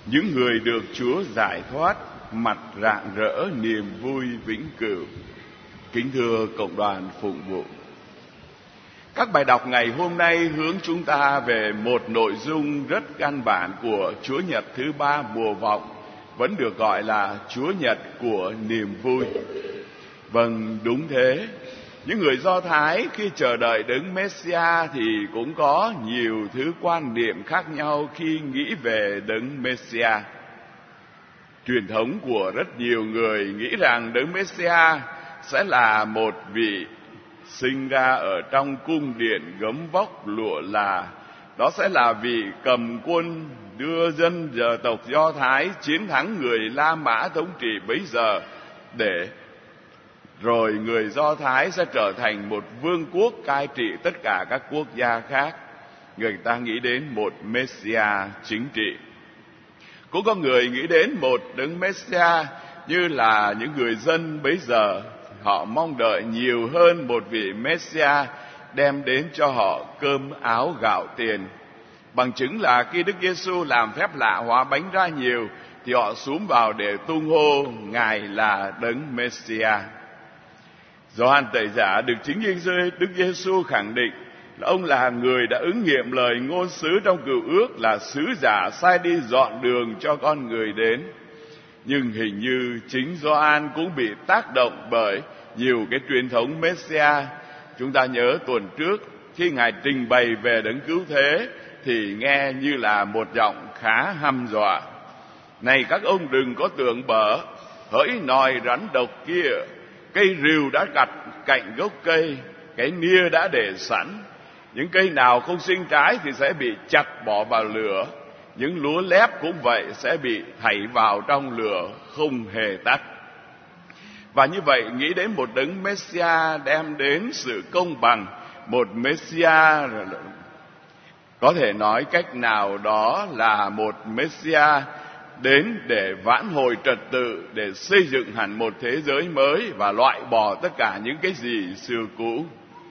những người được Chúa giải thoát, mặt rạng rỡ niềm vui vĩnh cửu. Kính thưa cộng đoàn phụng vụ, các bài đọc ngày hôm nay hướng chúng ta về một nội dung rất căn bản của Chúa Nhật thứ ba mùa vọng, vẫn được gọi là Chúa Nhật của niềm vui. Vâng, đúng thế. Những người Do Thái khi chờ đợi Đấng Messiah thì cũng có nhiều thứ quan niệm khác nhau khi nghĩ về Đấng Messiah. Truyền thống của rất nhiều người nghĩ rằng Đấng Messiah sẽ là một vị sinh ra ở trong cung điện gấm vóc lụa là. Đó sẽ là vị cầm quân đưa dân tộc Do Thái chiến thắng người La Mã thống trị bấy giờ, để rồi người Do Thái sẽ trở thành một vương quốc cai trị tất cả các quốc gia khác. Người ta nghĩ đến một Messiah chính trị. Cũng có người nghĩ đến một Đấng Messiah như là những người dân bấy giờ. Họ mong đợi nhiều hơn một vị Messiah đem đến cho họ cơm áo gạo tiền. Bằng chứng là khi Đức Giêsu làm phép lạ hóa bánh ra nhiều, thì họ xúm vào để tung hô Ngài là Đấng Messiah. Gioan Tẩy Giả được chính Đức Giêsu khẳng định là ông là người đã ứng nghiệm lời ngôn sứ trong Cựu Ước, là sứ giả sai đi dọn đường cho con người đến. Nhưng hình như chính Gioan cũng bị tác động bởi nhiều cái truyền thống Messiah. Chúng ta nhớ tuần trước khi Ngài trình bày về Đấng Cứu Thế thì nghe như là một giọng khá hăm dọa. Này các ông đừng có tưởng bở, hỡi nòi rắn độc kia, cây rìu đã gặt cạnh gốc cây, cái nia đã để sẵn. Những cây nào không sinh trái thì sẽ bị chặt bỏ vào lửa. Những lúa lép cũng vậy, sẽ bị thảy vào trong lửa không hề tắt. Và như vậy nghĩ đến một Đấng Messiah đem đến sự công bằng, một Messiah có thể nói cách nào đó là một Messiah đến để vãn hồi trật tự, để xây dựng hẳn một thế giới mới và loại bỏ tất cả những cái gì xưa cũ.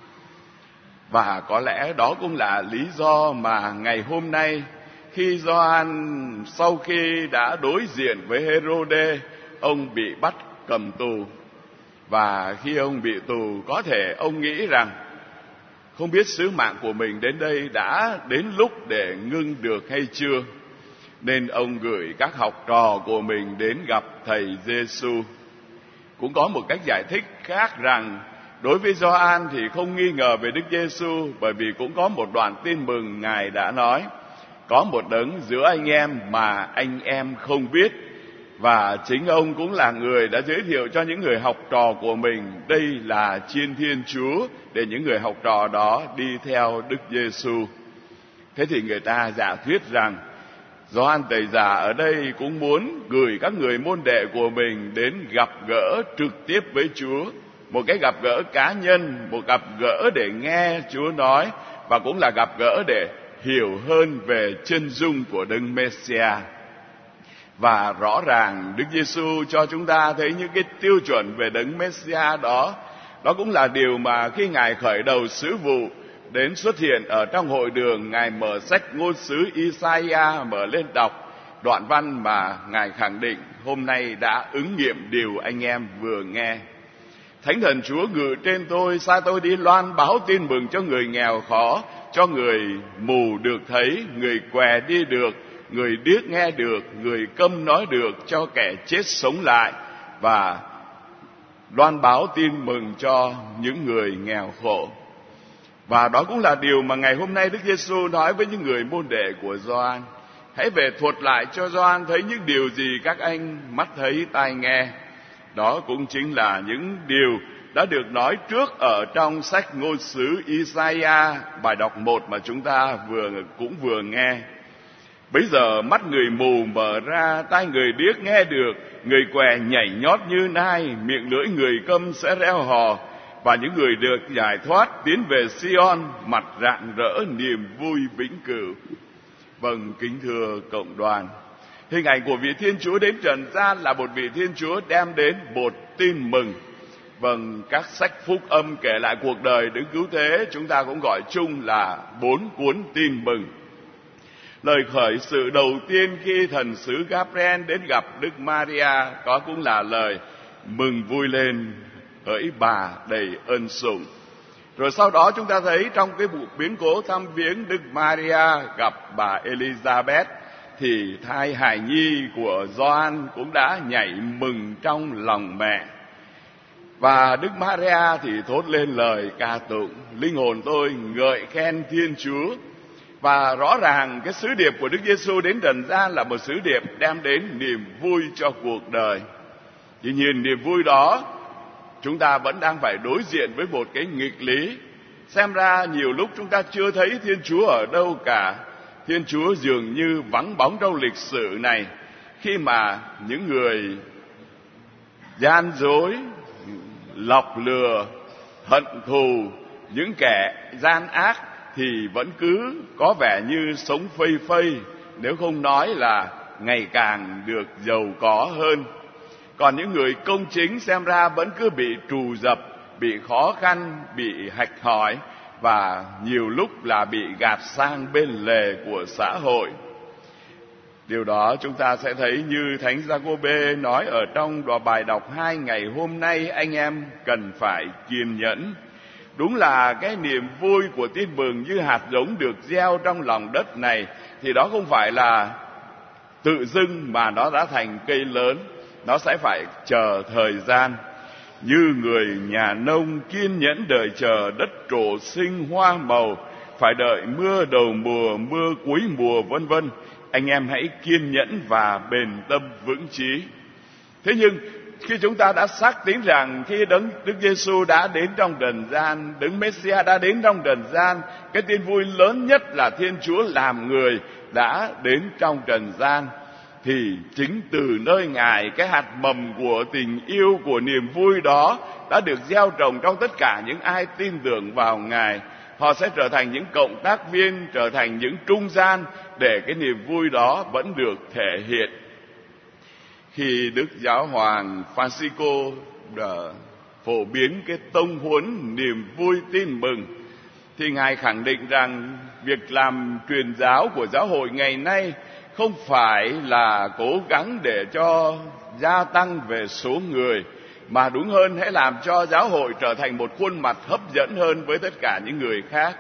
Và có lẽ đó cũng là lý do mà ngày hôm nay khi Gioan sau khi đã đối diện với Hêrôđê, ông bị bắt cầm tù. Và khi ông bị tù, có thể ông nghĩ rằng không biết sứ mạng của mình đến đây đã đến lúc để ngưng được hay chưa, nên ông gửi các học trò của mình đến gặp thầy Giêsu. Cũng có một cách giải thích khác rằng đối với Gioan thì không nghi ngờ về Đức Giêsu, bởi vì cũng có một đoạn tin mừng Ngài đã nói có một đấng giữa anh em mà anh em không biết. Và chính ông cũng là người đã giới thiệu cho những người học trò của mình đây là Chiên Thiên Chúa, để những người học trò đó đi theo Đức Giêsu. Thế thì người ta giả thuyết rằng Gioan Tẩy Giả ở đây cũng muốn gửi các người môn đệ của mình đến gặp gỡ trực tiếp với Chúa, một cái gặp gỡ cá nhân, một gặp gỡ để nghe Chúa nói, và cũng là gặp gỡ để hiểu hơn về chân dung của Đấng Messiah. Và rõ ràng Đức Giêsu cho chúng ta thấy những cái tiêu chuẩn về Đấng Messiah đó. Đó cũng là điều mà khi Ngài khởi đầu sứ vụ đến xuất hiện ở trong hội đường, Ngài mở sách ngôn sứ Isaiah mở lên đọc đoạn văn mà Ngài khẳng định hôm nay đã ứng nghiệm điều anh em vừa nghe. Thánh Thần Chúa ngự trên tôi, sai tôi đi loan báo tin mừng cho người nghèo khó, cho người mù được thấy, người què đi được, người điếc nghe được, người câm nói được, cho kẻ chết sống lại, và loan báo tin mừng cho những người nghèo khổ. Và đó cũng là điều mà ngày hôm nay Đức Giêsu nói với những người môn đệ của Gioan. Hãy về thuật lại cho Gioan thấy những điều gì các anh mắt thấy tai nghe. Đó cũng chính là những điều đã được nói trước ở trong sách ngôn sứ Isaiah, bài đọc 1 mà chúng ta cũng vừa nghe. Bấy giờ mắt người mù mở ra, tai người điếc nghe được, người què nhảy nhót như nai, miệng lưỡi người câm sẽ reo hò, và những người được giải thoát tiến về Sion, mặt rạng rỡ niềm vui vĩnh cửu. Vâng, kính thưa cộng đoàn, hình ảnh của vị Thiên Chúa đến trần gian là một vị Thiên Chúa đem đến một tin mừng. Vâng, các sách phúc âm kể lại cuộc đời Đấng Cứu Thế chúng ta cũng gọi chung là 4 cuốn tin mừng. Lời khởi sự đầu tiên khi thần sứ Gabriel đến gặp Đức Maria đó cũng là lời mừng vui lên hỡi bà đầy ơn sủng. Rồi sau đó chúng ta thấy trong cái vụ biến cố thăm viếng Đức Maria gặp bà Elizabeth thì thai hài nhi của Gioan cũng đã nhảy mừng trong lòng mẹ. Và Đức Maria thì thốt lên lời ca tụng: linh hồn tôi ngợi khen Thiên Chúa. Và rõ ràng cái sứ điệp của Đức Giêsu đến trần gian là một sứ điệp đem đến niềm vui cho cuộc đời. Tuy nhiên niềm vui đó chúng ta vẫn đang phải đối diện với một cái nghịch lý. Xem ra nhiều lúc chúng ta chưa thấy Thiên Chúa ở đâu cả. Thiên Chúa dường như vắng bóng trong lịch sử này, khi mà những người gian dối, lọc lừa, hận thù, những kẻ gian ác thì vẫn cứ có vẻ như sống phây phây, nếu không nói là ngày càng được giàu có hơn. Còn những người công chính xem ra vẫn cứ bị trù dập, bị khó khăn, bị hạch hỏi và nhiều lúc là bị gạt sang bên lề của xã hội. Điều đó chúng ta sẽ thấy như Thánh Giacôbê nói ở trong đoạn bài đọc 2 ngày hôm nay: anh em cần phải kiên nhẫn. Đúng là cái niềm vui của tin mừng như hạt giống được gieo trong lòng đất này thì đó không phải là tự dưng mà nó đã thành cây lớn. Nó sẽ phải chờ thời gian. Như người nhà nông kiên nhẫn đợi chờ đất trổ sinh hoa màu, phải đợi mưa đầu mùa, mưa cuối mùa vân vân. Anh em hãy kiên nhẫn và bền tâm vững chí. Thế nhưng khi chúng ta đã xác tín rằng khi Đức Giêsu đã đến trong trần gian, Đấng Messia đã đến trong trần gian, cái tin vui lớn nhất là Thiên Chúa làm người đã đến trong trần gian, thì chính từ nơi Ngài, cái hạt mầm của tình yêu, của niềm vui đó đã được gieo trồng trong tất cả những ai tin tưởng vào Ngài. Họ sẽ trở thành những cộng tác viên, trở thành những trung gian để cái niềm vui đó vẫn được thể hiện. Khi Đức Giáo hoàng Francisco phổ biến cái tông huấn niềm vui tin mừng, thì Ngài khẳng định rằng việc làm truyền giáo của giáo hội ngày nay không phải là cố gắng để cho gia tăng về số người, mà đúng hơn hãy làm cho giáo hội trở thành một khuôn mặt hấp dẫn hơn với tất cả những người khác.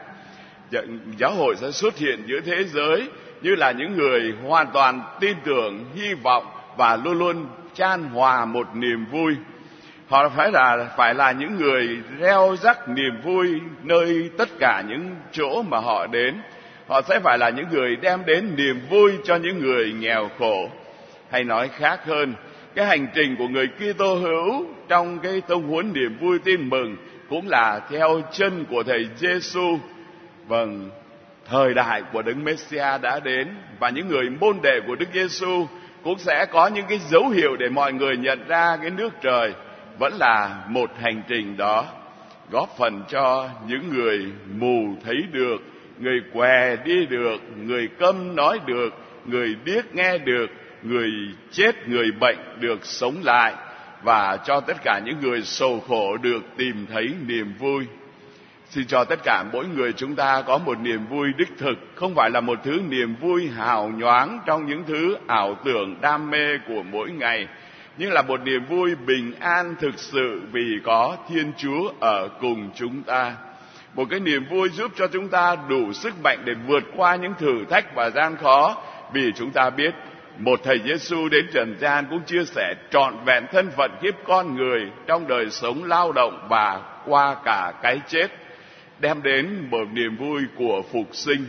Giáo hội sẽ xuất hiện giữa thế giới như là những người hoàn toàn tin tưởng, hy vọng và luôn luôn chan hòa một niềm vui. Họ phải là những người reo rắc niềm vui nơi tất cả những chỗ mà họ đến. Họ sẽ phải là những người đem đến niềm vui cho những người nghèo khổ. Hay nói khác hơn, cái hành trình của người Kitô hữu trong cái tông huấn niềm vui tin mừng cũng là theo chân của Thầy Giêsu. Vâng, thời đại của Đấng Messia đã đến, và những người môn đệ của Đức Giêsu cũng sẽ có những cái dấu hiệu để mọi người nhận ra cái nước trời vẫn là một hành trình đó, góp phần cho những người mù thấy được, người què đi được, người câm nói được, người điếc nghe được, người chết, người bệnh được sống lại, và cho tất cả những người sầu khổ được tìm thấy niềm vui. Xin cho tất cả mỗi người chúng ta có một niềm vui đích thực, không phải là một thứ niềm vui hào nhoáng trong những thứ ảo tưởng đam mê của mỗi ngày, nhưng là một niềm vui bình an thực sự vì có Thiên Chúa ở cùng chúng ta. Một cái niềm vui giúp cho chúng ta đủ sức mạnh để vượt qua những thử thách và gian khó, vì chúng ta biết một Thầy Giêsu đến trần gian cũng chia sẻ trọn vẹn thân phận kiếp con người trong đời sống lao động và qua cả cái chết, đem đến một niềm vui của phục sinh.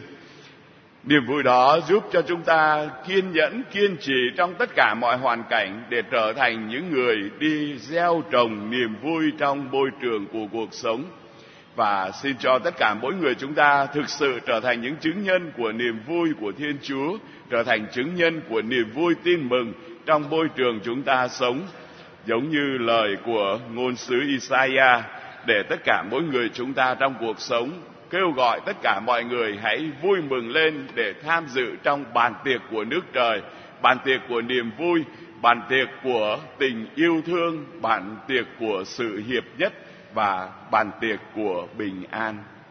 Niềm vui đó giúp cho chúng ta kiên nhẫn, kiên trì trong tất cả mọi hoàn cảnh để trở thành những người đi gieo trồng niềm vui trong môi trường của cuộc sống. Và xin cho tất cả mỗi người chúng ta thực sự trở thành những chứng nhân của niềm vui của Thiên Chúa, trở thành chứng nhân của niềm vui tin mừng trong môi trường chúng ta sống. Giống như lời của ngôn sứ Isaiah, để tất cả mỗi người chúng ta trong cuộc sống kêu gọi tất cả mọi người hãy vui mừng lên để tham dự trong bàn tiệc của nước trời, bàn tiệc của niềm vui, bàn tiệc của tình yêu thương, bàn tiệc của sự hiệp nhất và bàn tiệc của bình an.